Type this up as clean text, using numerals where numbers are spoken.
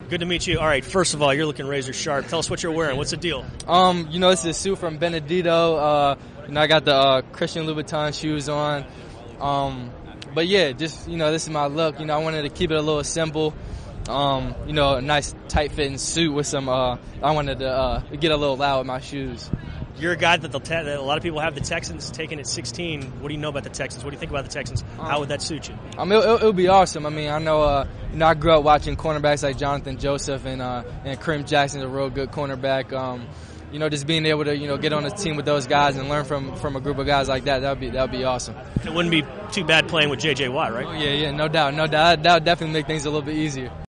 Good to meet you. All right, first of all, you're looking razor sharp. Tell us what you're wearing. What's the deal? This is a suit from Benedito. I got the Christian Louboutin shoes on. But yeah, just, this is my look. I wanted to keep it a little simple. A nice tight-fitting suit with some, I wanted to get a little loud with my shoes. You're a guy that a lot of people have the Texans taken at 16. What do you know about the Texans? What do you think about the Texans? How would that suit you? It'll be awesome. I know, I grew up watching cornerbacks like Jonathan Joseph and Kareem Jackson's a real good cornerback. Just being able to, get on a team with those guys and learn from a group of guys like that would be awesome. It wouldn't be too bad playing with J.J. Watt, right? Oh, yeah, no doubt. That would definitely make things a little bit easier.